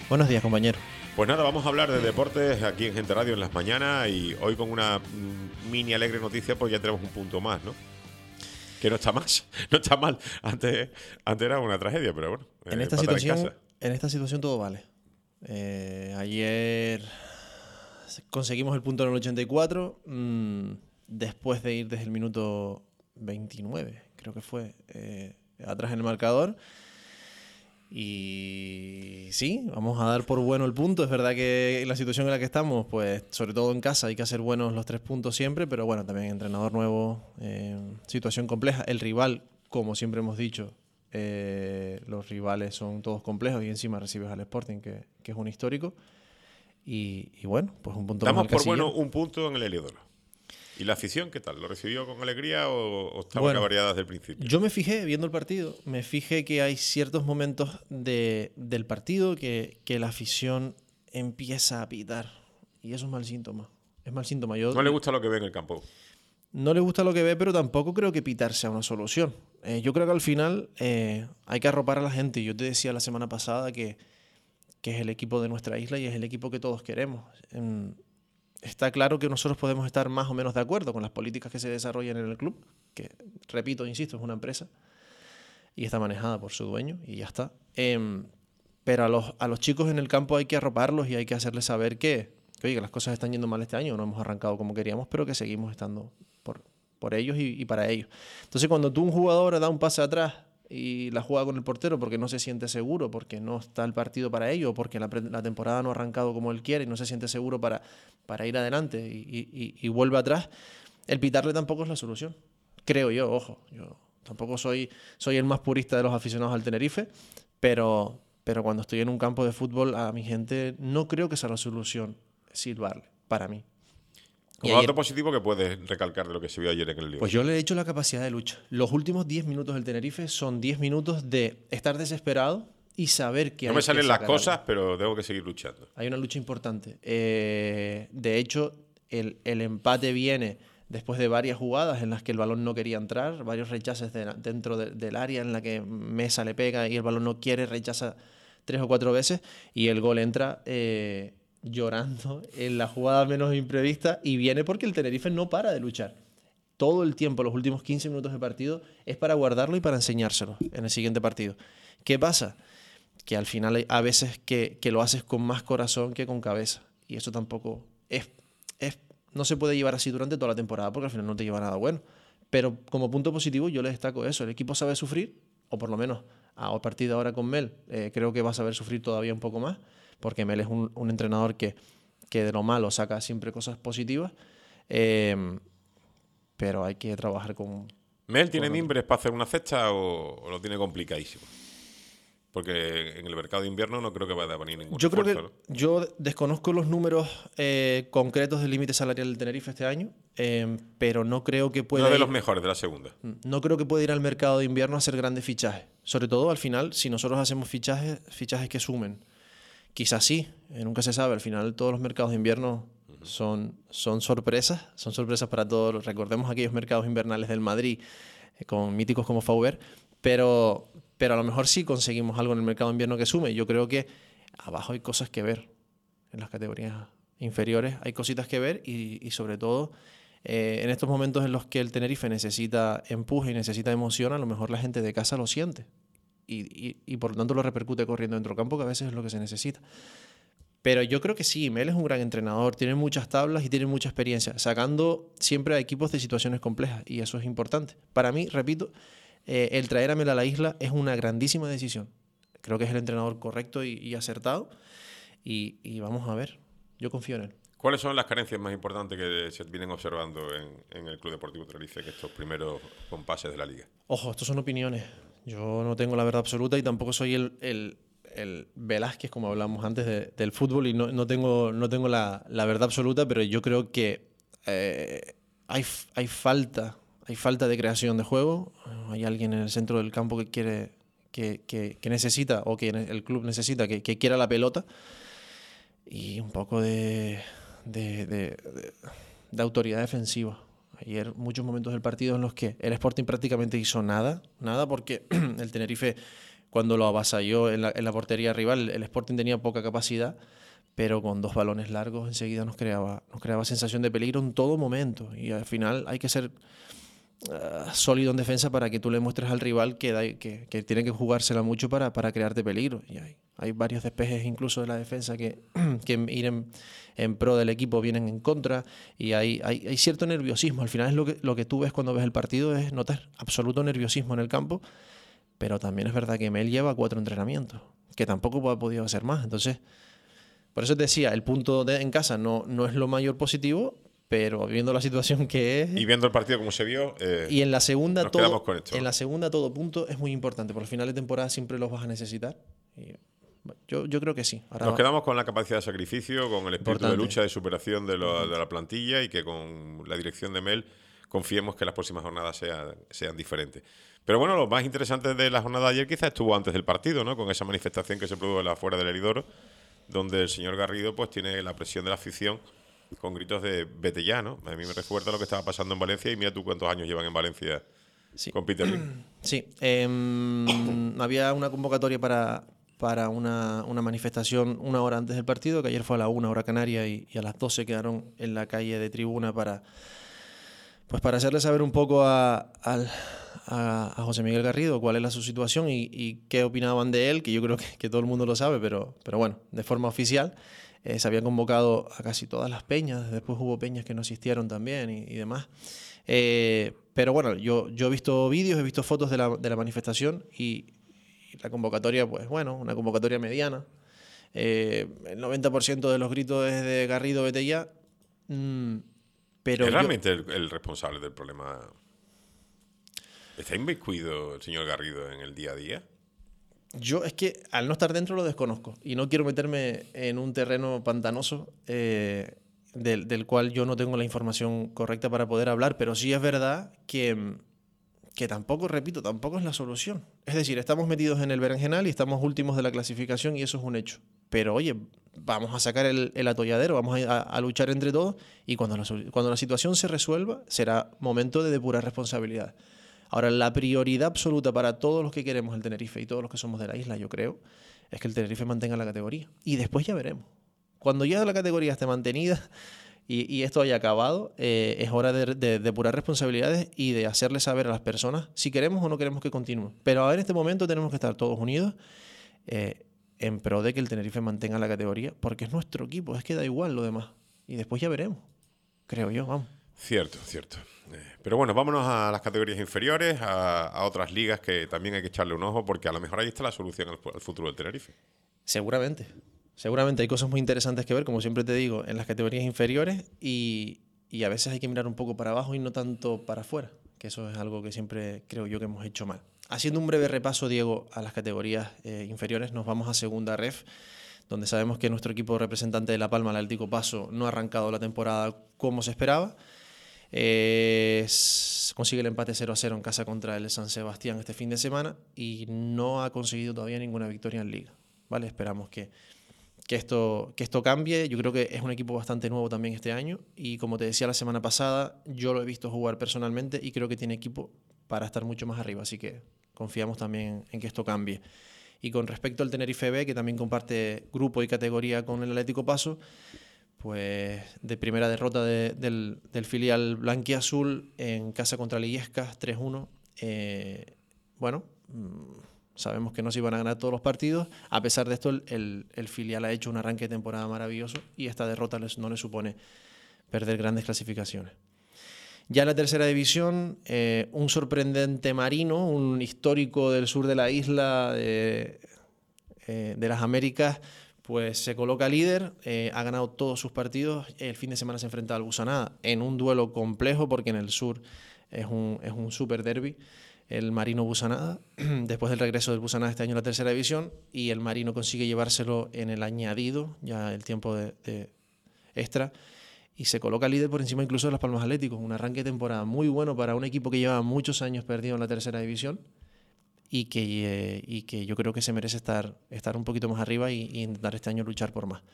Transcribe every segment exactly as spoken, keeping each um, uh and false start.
Buenos días, compañero. Pues nada, vamos a hablar de deportes aquí en Gente Radio en las mañanas y hoy con una mm, mini alegre noticia, pues ya tenemos un punto más, ¿no? Que no está más, no está mal. Antes, antes era una tragedia, pero bueno. En eh, esta empatar situación, en casa. en esta situación todo vale. Eh, ayer conseguimos el punto en el ochenta y cuatro, mmm, después de ir desde el minuto veintinueve, creo que fue, eh, atrás en el marcador. Y sí, vamos a dar por bueno el punto. Es verdad que en la situación en la que estamos, pues sobre todo en casa hay que hacer buenos los tres puntos siempre, pero bueno, también entrenador nuevo, eh, situación compleja. El rival, como siempre hemos dicho, eh, los rivales son todos complejos y encima recibes al Sporting, que, que es un histórico. Y, y bueno, pues un punto más Damos al por casillero. bueno un punto en el Heliodoro. ¿Y la afición qué tal? ¿Lo recibió con alegría o, o estaba Bueno, cabreada desde el principio? Yo me fijé, viendo el partido, me fijé que hay ciertos momentos de, del partido que, que la afición empieza a pitar. Y eso es mal síntoma. Es mal síntoma. Yo, No le gusta lo que ve en el campo. no le gusta lo que ve, pero tampoco creo que pitar sea una solución. Eh, yo creo que al final eh, hay que arropar a la gente. Yo te decía la semana pasada que, que es el equipo de nuestra isla y es el equipo que todos queremos. En, Está claro que nosotros podemos estar más o menos de acuerdo con las políticas que se desarrollan en el club, que, repito, insisto, es una empresa y está manejada por su dueño y ya está. Eh, pero a los, a los chicos en el campo hay que arroparlos y hay que hacerles saber que, que, oye, que las cosas están yendo mal este año, no hemos arrancado como queríamos, pero que seguimos estando por, por ellos y, y para ellos. Entonces, cuando tú un jugador da un pase atrás y la juega con el portero porque no se siente seguro, porque no está el partido para ello, porque la, la temporada no ha arrancado como él quiere y no se siente seguro para, para ir adelante y, y, y vuelve atrás, el pitarle tampoco es la solución. Creo yo, ojo, yo tampoco soy, soy el más purista de los aficionados al Tenerife, pero, pero cuando estoy en un campo de fútbol a mi gente no creo que sea la solución silbarle, para mí. Como ayer, dato positivo que puedes recalcar de lo que se vio ayer en el Lío. Pues yo le he hecho la capacidad de lucha. Los últimos diez minutos del Tenerife son diez minutos de estar desesperado y saber que no hay me salen que las sacar cosas, algo. pero tengo que seguir luchando. Hay una lucha importante. Eh, de hecho, el, el empate viene después de varias jugadas en las que el balón no quería entrar, varios rechaces de, dentro de, del área en la que Mesa le pega y el balón no quiere, rechaza tres o cuatro veces y el gol entra eh, llorando en la jugada menos imprevista y viene porque el Tenerife no para de luchar. Todo el tiempo, los últimos quince minutos de partido, es para guardarlo y para enseñárselo en el siguiente partido. ¿Qué pasa? Que al final hay a veces que, que lo haces con más corazón que con cabeza. Y eso tampoco es, es... No se puede llevar así durante toda la temporada porque al final no te lleva nada bueno. Pero como punto positivo yo le destaco eso. El equipo sabe sufrir, o por lo menos a partir de ahora con Mel, eh, creo que va a saber sufrir todavía un poco más, porque Mel es un, un entrenador que, que de lo malo saca siempre cosas positivas. Eh, pero hay que trabajar con... ¿Mel tiene con mimbres para hacer una cesta o, o lo tiene complicadísimo? Porque en el mercado de invierno no creo que vaya a venir ningún Yo creo esfuerzo, que ¿no? yo desconozco los números eh, concretos del límite salarial del Tenerife este año, eh, pero no creo que pueda No de ir, los mejores de la segunda. no creo que pueda ir al mercado de invierno a hacer grandes fichajes. Sobre todo al final, si nosotros hacemos fichajes, fichajes que sumen. Quizás sí, eh, nunca se sabe. Al final todos los mercados de invierno uh-huh. son, son sorpresas, son sorpresas para todos. Recordemos aquellos mercados invernales del Madrid eh, con míticos como Fauber, pero, pero a lo mejor sí conseguimos algo en el mercado de invierno que sume. Yo creo que abajo hay cosas que ver. En las categorías inferiores hay cositas que ver y, y sobre todo eh, en estos momentos en los que el Tenerife necesita empuje y necesita emoción, a lo mejor la gente de casa lo siente. Y, y, y por lo tanto lo repercute corriendo dentro del campo, que a veces es lo que se necesita. Pero yo creo que sí, Mel es un gran entrenador, tiene muchas tablas y tiene mucha experiencia, sacando siempre a equipos de situaciones complejas, y eso es importante. Para mí, repito, eh, el traer a Mel a la isla es una grandísima decisión. Creo que es el entrenador correcto y, y acertado, y, y vamos a ver, yo confío en él. ¿Cuáles son las carencias más importantes que se vienen observando en, en el Club Deportivo Tenerife en estos primeros compases de la liga? Ojo, estos son opiniones. Yo no tengo la verdad absoluta y tampoco soy el, el, el Velázquez, como hablamos antes, de, del fútbol, y no, no tengo, no tengo la, la verdad absoluta, pero yo creo que eh, hay, hay, falta, hay falta de creación de juego. Hay alguien en el centro del campo que quiere, que, que, que necesita, o que el club necesita, que, que quiera la pelota, y un poco de, de, de, de, de autoridad defensiva. Ayer muchos momentos del partido en los que el Sporting prácticamente hizo nada, nada porque el Tenerife cuando lo avasalló en la, en la portería rival. El Sporting tenía poca capacidad, pero con dos balones largos enseguida nos creaba, nos creaba sensación de peligro en todo momento. Y al final hay que ser uh, sólido en defensa para que tú le muestres al rival que, da, que, que tiene que jugársela mucho para, para crearte peligro. Y hay, hay varios despejes incluso de la defensa que, que ir en, en pro del equipo vienen en contra. Y hay, hay, hay cierto nerviosismo. Al final es lo que, lo que tú ves cuando ves el partido, es notar absoluto nerviosismo en el campo. Pero también es verdad que Mel lleva cuatro entrenamientos, que tampoco ha podido hacer más. Entonces, por eso te decía, el punto de, en casa no, no es lo mayor positivo, pero viendo la situación que es... Y viendo el partido como se vio, eh, y en la segunda nos todo, quedamos con esto. En la segunda todo punto es muy importante, porque al final de temporada siempre los vas a necesitar. Y yo, yo creo que sí. Ahora nos va. quedamos con la capacidad de sacrificio, con el espíritu Importante. de lucha, de superación de, lo, de la plantilla, y que con la dirección de Mel confiemos que las próximas jornadas sean, sean diferentes. Pero bueno, lo más interesante de la jornada de ayer quizás estuvo antes del partido, ¿no? Con esa manifestación que se produjo en la afuera del Heridoro, donde el señor Garrido pues tiene la presión de la afición con gritos de vete ya, ¿no? A mí me recuerda lo que estaba pasando en Valencia, y mira tú cuántos años llevan en Valencia sí. con Peter Lim. Sí, eh, había una convocatoria para, para una, una manifestación una hora antes del partido, que ayer fue a la una hora canaria, y, y a las doce quedaron en la calle de tribuna para, pues para hacerle saber un poco a, a, a José Miguel Garrido cuál era su situación y, y qué opinaban de él, que yo creo que, que todo el mundo lo sabe, pero, pero bueno, de forma oficial. Eh, se habían convocado a casi todas las peñas, después hubo peñas que no asistieron también y, y demás. Eh, pero bueno, yo, yo he visto vídeos, he visto fotos de la, de la manifestación y, y la convocatoria, pues bueno, una convocatoria mediana. Eh, el noventa por ciento de los gritos es de Garrido, vete ya. Mm, pero ¿Es yo, realmente el, el responsable del problema? ¿Está inmiscuido el señor Garrido en el día a día? Yo es que al no estar dentro lo desconozco y no quiero meterme en un terreno pantanoso eh, del, del cual yo no tengo la información correcta para poder hablar, pero sí es verdad que, que tampoco, repito, tampoco es la solución. Es decir, estamos metidos en el berenjenal y estamos últimos de la clasificación y eso es un hecho. Pero oye, vamos a sacar el, el atolladero, vamos a, a luchar entre todos y cuando la, cuando la situación se resuelva será momento de depurar responsabilidades. Ahora, la prioridad absoluta para todos los que queremos el Tenerife y todos los que somos de la isla, yo creo, es que el Tenerife mantenga la categoría. Y después ya veremos. Cuando ya la categoría esté mantenida y, y esto haya acabado, eh, es hora de, de depurar responsabilidades y de hacerle saber a las personas si queremos o no queremos que continúe. Pero ahora en este momento tenemos que estar todos unidos eh, en pro de que el Tenerife mantenga la categoría, porque es nuestro equipo, es que da igual lo demás. Y después ya veremos, creo yo, vamos. Cierto, cierto. Eh, pero bueno, vámonos a las categorías inferiores, a, a otras ligas que también hay que echarle un ojo, porque a lo mejor ahí está la solución al, al futuro del Tenerife. Seguramente. Seguramente hay cosas muy interesantes que ver, como siempre te digo, en las categorías inferiores y, y a veces hay que mirar un poco para abajo y no tanto para afuera, que eso es algo que siempre creo yo que hemos hecho mal. Haciendo un breve repaso, Diego, a las categorías eh, inferiores, nos vamos a segunda ref, donde sabemos que nuestro equipo representante de La Palma, el Atlético Paso, no ha arrancado la temporada como se esperaba. Eh, consigue el empate cero a cero en casa contra el San Sebastián este fin de semana y no ha conseguido todavía ninguna victoria en Liga, ¿vale? Esperamos que, que, esto, que esto cambie. Yo creo que es un equipo bastante nuevo también este año y como te decía la semana pasada, yo lo he visto jugar personalmente y creo que tiene equipo para estar mucho más arriba, así que confiamos también en que esto cambie. Y con respecto al Tenerife B, que también comparte grupo y categoría con el Atlético Paso, pues de primera derrota de, del, del filial blanquiazul en casa contra el Illescas tres uno. Eh, bueno, sabemos que no se iban a ganar todos los partidos. A pesar de esto, el, el, el filial ha hecho un arranque de temporada maravilloso y esta derrota les, no le supone perder grandes clasificaciones. Ya en la tercera división, eh, un sorprendente Marino, un histórico del sur de la isla de, eh, de las Américas, pues se coloca líder, eh, ha ganado todos sus partidos. El fin de semana se enfrenta al Busanada en un duelo complejo porque en el sur es un, es un super derbi, el Marino Busanada, después del regreso del Busanada este año a la tercera división, y el Marino consigue llevárselo en el añadido, ya el tiempo de, de extra, y se coloca líder por encima incluso de Las Palmas Atléticos. Un arranque de temporada muy bueno para un equipo que lleva muchos años perdido en la tercera división. Y que, eh, y que yo creo que se merece estar, estar un poquito más arriba y, y intentar este año luchar por más.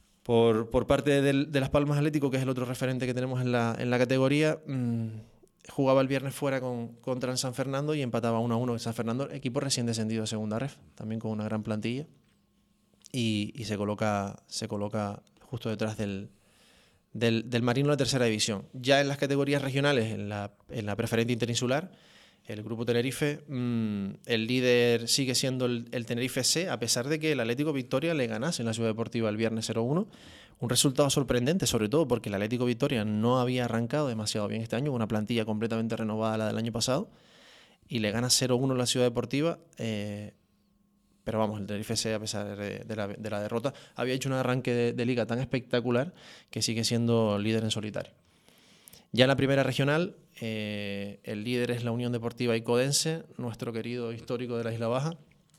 Por, por parte del, de Las Palmas Atlético, que es el otro referente que tenemos en la, en la categoría, mmm, jugaba el viernes fuera con, contra el San Fernando y empataba uno a uno. El San Fernando, equipo recién descendido de segunda ref, también con una gran plantilla. Y, y se coloca se coloca justo detrás del, del, del Marino de la tercera división. Ya en las categorías regionales, en la, en la preferente interinsular, el grupo Tenerife, mmm, el líder sigue siendo el, el Tenerife C, a pesar de que el Atlético Victoria le ganase en la Ciudad Deportiva el viernes cero uno. Un resultado sorprendente, sobre todo porque el Atlético Victoria no había arrancado demasiado bien este año, con una plantilla completamente renovada a la del año pasado, y le gana cero uno en la Ciudad Deportiva. Eh, pero vamos, el Tenerife C, a pesar de, de, la, de la derrota, había hecho un arranque de, de liga tan espectacular que sigue siendo líder en solitario. Ya en la primera regional, eh, el líder es la Unión Deportiva Icodense, nuestro querido histórico de la Isla Baja.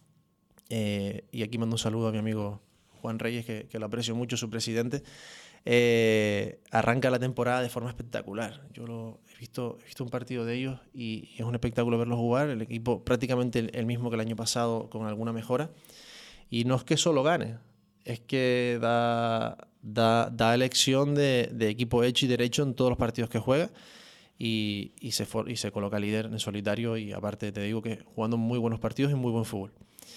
Eh, y aquí mando un saludo a mi amigo Juan Reyes, que, que lo aprecio mucho, su presidente. Eh, arranca la temporada de forma espectacular. Yo lo, he, visto, he visto un partido de ellos y, y es un espectáculo verlos jugar. El equipo prácticamente el, el mismo que el año pasado, con alguna mejora. Y no es que solo gane, es que da... Da, da elección de, de equipo hecho y derecho en todos los partidos que juega y, y, se for, y se coloca líder en solitario y aparte te digo que jugando muy buenos partidos y muy buen fútbol.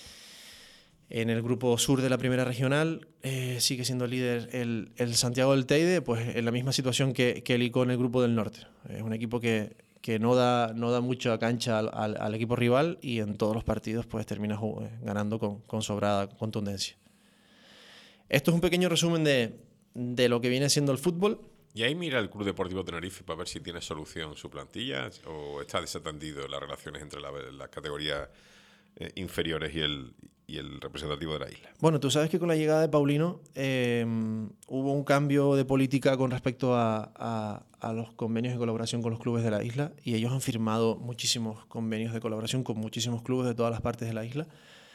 En el grupo sur de la primera regional eh, sigue siendo líder el, el Santiago del Teide, pues en la misma situación que, que el I C O en el grupo del norte. Es un equipo que, que no da, no da mucha cancha al, al, al equipo rival y en todos los partidos pues termina ganando con, con sobrada contundencia. Esto es un pequeño resumen de, de lo que viene siendo el fútbol. ¿Y ahí mira el Club Deportivo Tenerife para ver si tiene solución su plantilla o está desatendido las relaciones entre las la categorías eh, inferiores y el, y el representativo de la isla? Bueno, tú sabes que con la llegada de Paulino eh, hubo un cambio de política con respecto a, a, a los convenios de colaboración con los clubes de la isla y ellos han firmado muchísimos convenios de colaboración con muchísimos clubes de todas las partes de la isla.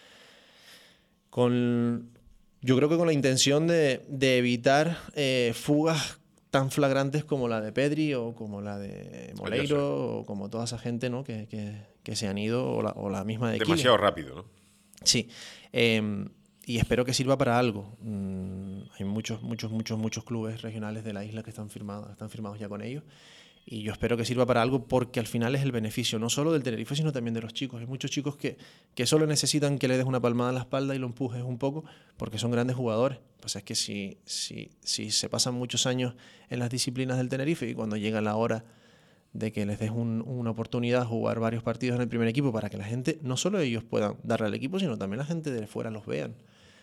Con... Yo creo que con la intención de, de evitar eh, fugas tan flagrantes como la de Pedri o como la de Moleiro o como toda esa gente, ¿no? que, que, que se han ido o la, o la misma de Demasiado Kile. rápido, ¿no? Sí. Eh, y espero que sirva para algo. Mm, hay muchos, muchos, muchos, muchos clubes regionales de la isla que están firmados, están firmados ya con ellos. Y yo espero que sirva para algo porque al final es el beneficio no solo del Tenerife, sino también de los chicos. Hay muchos chicos que, que solo necesitan que le des una palmada en la espalda y lo empujes un poco porque son grandes jugadores. Pues es que si, si, si se pasan muchos años en las disciplinas del Tenerife y cuando llega la hora de que les des un, una oportunidad de jugar varios partidos en el primer equipo para que la gente, no solo ellos puedan darle al equipo, sino también la gente de fuera los vean.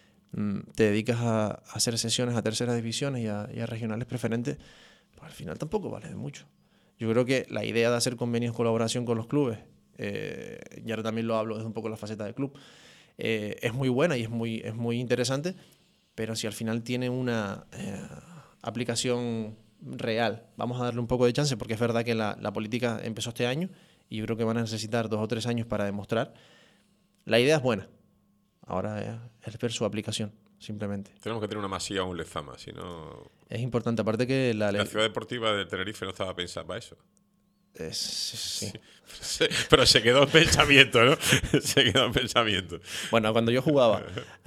Mm, te dedicas a, a hacer sesiones a terceras divisiones y a, y a regionales preferentes, pues al final tampoco vale de mucho. Yo creo que la idea de hacer convenios de colaboración con los clubes, eh, y ahora también lo hablo desde un poco la faceta del club, eh, es muy buena y es muy, es muy interesante, pero si al final tiene una eh, aplicación real, vamos a darle un poco de chance, porque es verdad que la, la política empezó este año y yo creo que van a necesitar dos o tres años para demostrar. La idea es buena, ahora es ver su aplicación, simplemente. Tenemos que tener una masía o un Lezama, si no... Es importante, aparte que la... La ciudad deportiva de Tenerife no estaba pensada para eso. Es, sí. Sí, pero se quedó en pensamiento, ¿no? Se quedó en pensamiento. Bueno, cuando yo jugaba,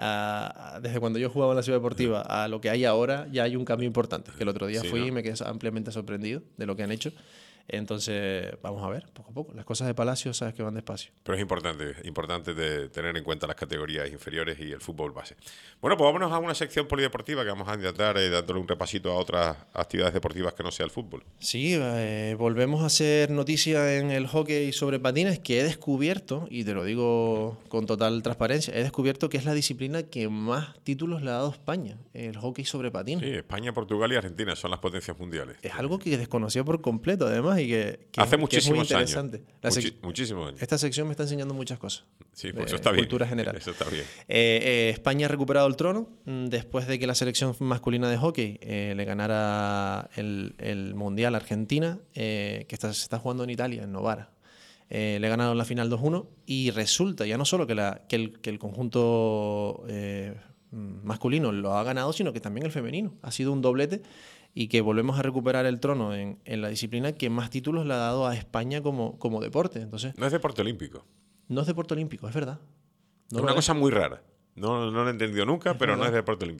uh, desde cuando yo jugaba en la ciudad deportiva a lo que hay ahora, ya hay un cambio importante. Que el otro día sí, fui ¿no? y me quedé ampliamente sorprendido de lo que han hecho. Entonces, vamos a ver, poco a poco. Las cosas de Palacio, sabes que van despacio. Pero es importante, importante de tener en cuenta las categorías inferiores y el fútbol base. Bueno, pues vámonos a una sección polideportiva que vamos a intentar eh, dándole un repasito a otras actividades deportivas que no sea el fútbol. Sí, eh, volvemos a hacer noticia en el hockey sobre patines, que he descubierto, y te lo digo con total transparencia, he descubierto que es la disciplina que más títulos le ha dado España, el hockey sobre patines. Sí, España, Portugal y Argentina son las potencias mundiales. Es algo que desconocía por completo, además, y que, que hace que muchísimos es muy interesante. años. La Muchi muchísimos años. Esta sección me está enseñando muchas cosas. Sí, pues eso está bien. Cultura general. Eso está bien. Eh, eh, España ha recuperado el trono mmm, después de que la selección masculina de hockey eh, le ganara el, el Mundial a Argentina, eh, que está, se está jugando en Italia, en Novara. Eh, le ganaron la final dos uno y resulta ya no solo que, la, que, el, que el conjunto eh, masculino lo ha ganado, sino que también el femenino. Ha sido un doblete y que volvemos a recuperar el trono en, en la disciplina que más títulos le ha dado a España como, como deporte. Entonces, no es deporte olímpico. No es deporte olímpico, es verdad. No es una cosa muy rara. No, no lo he entendido nunca, es pero verdad. No es deporte olímpico.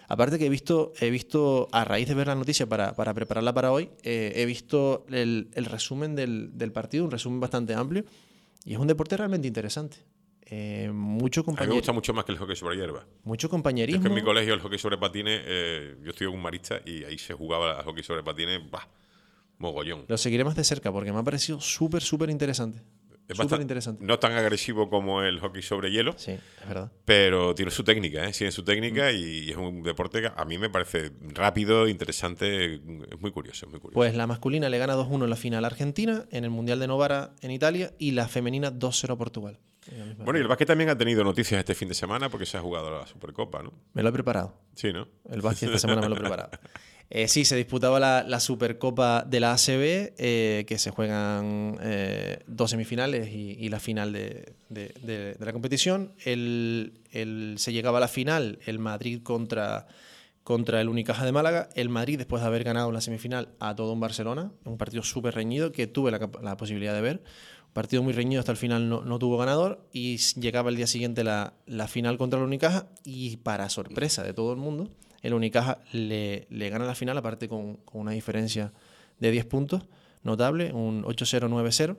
Aparte que he visto, he visto a raíz de ver la noticia para, para prepararla para hoy, eh, he visto el, el resumen del, del partido, un resumen bastante amplio, y es un deporte realmente interesante. Eh, mucho A mí me compañerismo. gusta mucho más que el hockey sobre hierba. Mucho Es compañerismo. que en mi colegio el hockey sobre patines, eh, yo estoy en un marista y ahí se jugaba al hockey sobre patines, bah, mogollón. Lo seguiré más de cerca porque me ha parecido súper, súper interesante. Es Súper bastante- interesante. No tan agresivo como el hockey sobre hielo, Sí, es verdad. pero tiene su técnica, ¿eh? Tiene su técnica Mm. y es un deporte que a mí me parece rápido, interesante, es muy curioso, es muy curioso. Pues la masculina le gana dos uno en la final a Argentina, en el Mundial de Novara en Italia, y la femenina dos cero a Portugal. En la misma Bueno, y el final. básquet también ha tenido noticias este fin de semana porque se ha jugado la Supercopa, ¿no? Me lo he preparado. Sí, ¿no? El básquet esta semana me lo he preparado. Eh, sí, se disputaba la, la Supercopa de la A C B, eh, que se juegan eh, dos semifinales y, y la final de, de- de- de la competición. El, el- se llegaba a la final, el Madrid contra, contra el Unicaja de Málaga. El Madrid, después de haber ganado la semifinal a todo un Barcelona, un partido súper reñido que tuve la, cap- la posibilidad de ver. Un partido muy reñido, hasta el final no, no tuvo ganador, y s- llegaba el día siguiente la, la final contra el Unicaja, y para sorpresa de todo el mundo, el Unicaja le, le gana la final, aparte con, con una diferencia de diez puntos, notable, un ocho cero nueve cero,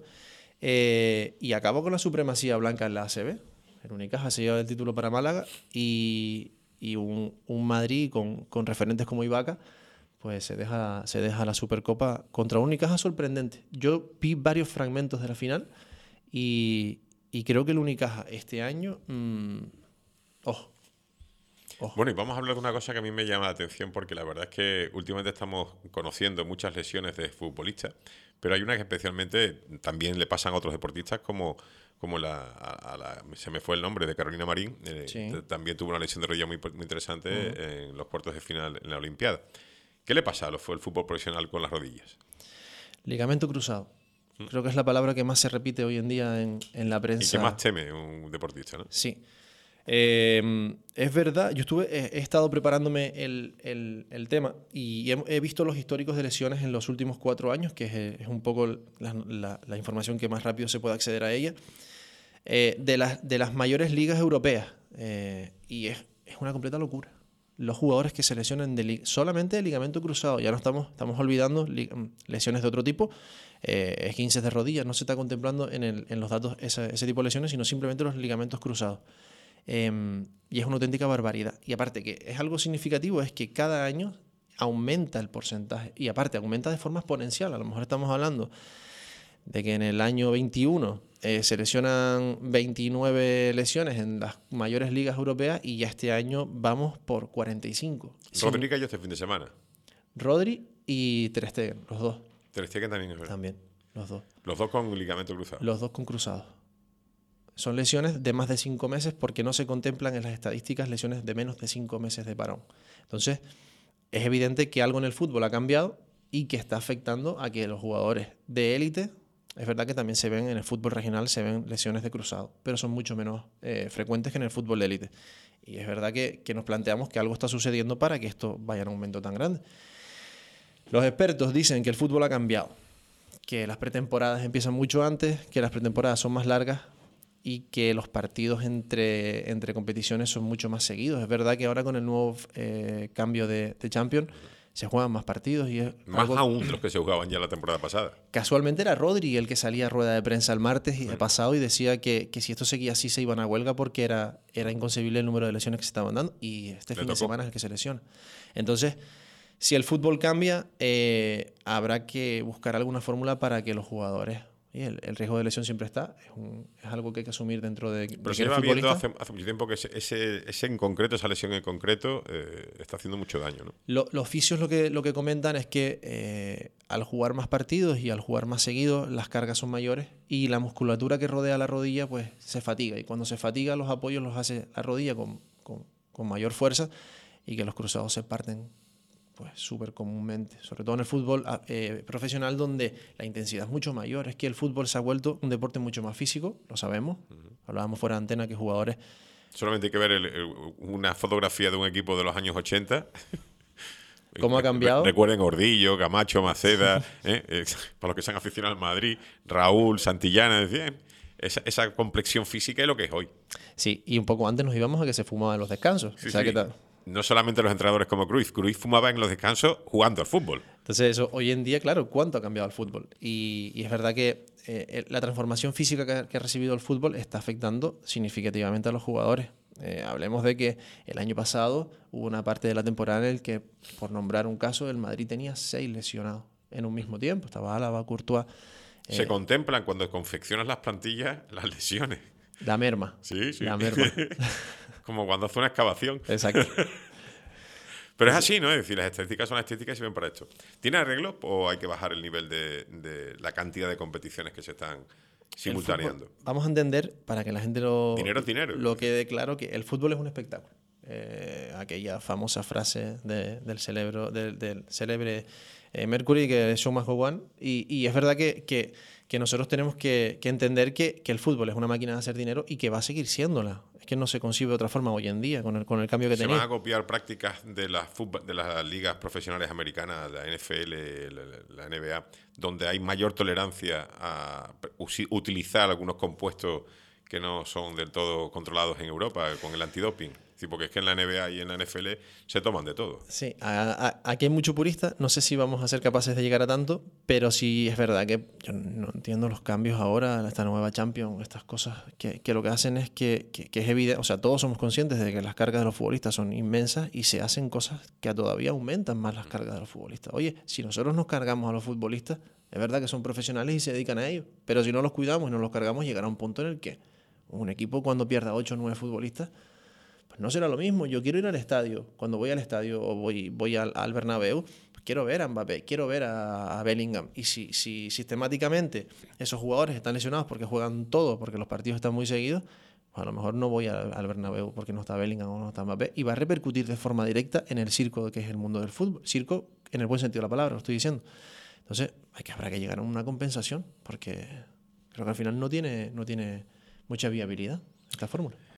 eh, y acabó con la supremacía blanca en la A C B. El Unicaja se lleva el título para Málaga, y, y un, un Madrid con, con referentes como Ibaka, pues se deja, se deja la Supercopa contra un Unicaja sorprendente. Yo vi varios fragmentos de la final y, y creo que el Unicaja este año... mmm, ojo. Ojo. Bueno, y vamos a hablar de una cosa que a mí me llama la atención porque la verdad es que últimamente estamos conociendo muchas lesiones de futbolistas, pero hay una que especialmente también le pasan a otros deportistas como, como la, a, a la... Se me fue el nombre de Carolina Marín, eh, Sí. también tuvo una lesión de rodilla muy, muy interesante Ujú. en los cuartos de final en la Olimpiada. ¿Qué le pasa a lo fue el fútbol profesional con las rodillas? Ligamento cruzado. Creo que es la palabra que más se repite hoy en día en, en la ¿Y prensa. qué más teme un deportista, no? Sí. Eh, es verdad, yo estuve, he, he estado preparándome el, el- el tema y he, he visto los históricos de lesiones en los últimos cuatro años, que es, es un poco la, la- la información que más rápido se puede acceder a ella, eh, de, las, de las mayores ligas europeas. Eh, y es, es una completa locura. Los jugadores que se lesionan de li- solamente de ligamento cruzado, ya no estamos, estamos olvidando li- lesiones de otro tipo, eh, esguinces de rodillas, no se está contemplando en, el- en los datos esa- ese tipo de lesiones, sino simplemente los ligamentos cruzados. Eh, y es una auténtica barbaridad. Y aparte que es algo significativo, es que cada año aumenta el porcentaje. Y aparte aumenta de forma exponencial. A lo mejor estamos hablando de que en el año veintiuno eh, se lesionan veintinueve lesiones en las mayores ligas europeas y ya este año vamos por cuarenta y cinco. Sin- Rodri cayó este fin de semana. Rodri y Ter Stegen, los dos Ter Stegen también es verdad. también. Los dos. Los dos con ligamento cruzado. Los dos con cruzados. Son lesiones de más de cinco meses porque no se contemplan en las estadísticas lesiones de menos de cinco meses de parón. Entonces, es evidente que algo en el fútbol ha cambiado y que está afectando a que los jugadores de élite, es verdad que también se ven en el fútbol regional, se ven lesiones de cruzado, pero son mucho menos eh, frecuentes que en el fútbol de élite. Y es verdad que, que nos planteamos que algo está sucediendo para que esto vaya en un aumento tan grande. Los expertos dicen que el fútbol ha cambiado, que las pretemporadas empiezan mucho antes, que las pretemporadas son más largas y que los partidos entre, entre competiciones son mucho más seguidos. Es verdad que ahora con el nuevo eh, cambio de, de Champions se juegan más partidos y es Más algo- aún de los que se jugaban ya la temporada pasada. Casualmente era Rodri el que salía a rueda de prensa el martes y el pasado y decía que, que si esto seguía así se iban a huelga porque era, era inconcebible el número de lesiones que se estaban dando y este Le fin de tocó. semana es el que se lesiona. Entonces, si el fútbol cambia, eh, habrá que buscar alguna fórmula para que los jugadores... Y el, el riesgo de lesión siempre está, es, un- es algo que hay que asumir dentro de, de Pero que se el lleva viendo futbolista... hace, hace mucho tiempo que ese, ese, ese en concreto, esa lesión en concreto, eh, está haciendo mucho daño, ¿no? Lo- los fisios lo que, lo que comentan es que eh, al jugar más partidos y al jugar más seguido, las cargas son mayores y la musculatura que rodea la rodilla pues se fatiga. Y cuando se fatiga, los apoyos los hace la rodilla con, con- con mayor fuerza y que los cruzados se parten pues súper comúnmente. Sobre todo en el fútbol ah, eh, profesional donde la intensidad es mucho mayor. Es que el fútbol se ha vuelto un deporte mucho más físico, lo sabemos. Hablábamos fuera de antena que jugadores... Solamente hay que ver el- el- una fotografía de un equipo de los años ochenta. ¿Cómo ha cambiado? Re- Recuerden Ordillo, Camacho, Maceda, ¿eh? Eh, para los que se han aficionado al Madrid, Raúl, Santillana, decían. Esa, esa complexión física es lo que es hoy. Sí, y un poco antes nos íbamos a que se fumaban los descansos. Sí, o sea sí. que ta- no solamente los entrenadores como Cruyff, Cruyff fumaba en los descansos jugando al fútbol. Entonces, eso, hoy en día, claro, ¿cuánto ha cambiado el fútbol? Y, y es verdad que eh, la transformación física que, que ha recibido el fútbol está afectando significativamente a los jugadores. Eh, hablemos de que el año pasado hubo una parte de la temporada en la que, por nombrar un caso, el Madrid tenía seis lesionados en un mismo tiempo. Estaba Álava, Courtois. Eh, Se contemplan cuando confeccionas las plantillas las lesiones. La merma. Sí, sí. La merma. Como cuando hace una excavación. Exacto. Pero es así, ¿no? Es decir, las estadísticas son las estadísticas y sirven para esto. ¿Tiene arreglo o hay que bajar el nivel de, de la cantidad de competiciones que se están simultaneando? Fútbol, vamos a entender, para que la gente lo, dinero es dinero. Lo quede claro, que el fútbol es un espectáculo. Eh, aquella famosa frase de, del, celebro, del, del célebre eh, Mercury, que es Show must go on. Y, y es verdad que, que, que nosotros tenemos que, que entender que, que el fútbol es una máquina de hacer dinero y que va a seguir siéndola. Es que no se concibe de otra forma hoy en día con el, con el cambio que se tenéis. van a copiar prácticas de las, fútbol, de las ligas profesionales americanas, la N F L, la, la N B A, donde hay mayor tolerancia a utilizar algunos compuestos que no son del todo controlados en Europa con el antidoping. Sí, porque es que en la N B A y en la N F L se toman de todo. Sí, a, a, aquí hay mucho purista. No sé si vamos a ser capaces de llegar a tanto, pero sí es verdad que yo no entiendo los cambios ahora, esta nueva Champions, estas cosas que, que lo que hacen es que, que, que es evidente. O sea, todos somos conscientes de que las cargas de los futbolistas son inmensas y se hacen cosas que todavía aumentan más las cargas de los futbolistas. Oye, si nosotros nos cargamos a los futbolistas, es verdad que son profesionales y se dedican a ello, pero si no los cuidamos y no los cargamos, llegará un punto en el que un equipo, cuando pierda ocho o nueve futbolistas, no será lo mismo. Yo quiero ir al estadio. Cuando voy al estadio o voy, voy al, al Bernabéu, pues quiero ver a Mbappé, quiero ver a, a Bellingham. Y si, si sistemáticamente esos jugadores están lesionados porque juegan todo, porque los partidos están muy seguidos, pues a lo mejor no voy al, al Bernabéu porque no está Bellingham o no está Mbappé. Y va a repercutir de forma directa en el circo que es el mundo del fútbol. Circo en el buen sentido de la palabra, lo estoy diciendo. Entonces, hay que, habrá que llegar a una compensación porque creo que al final no tiene, no tiene mucha viabilidad esta fórmula.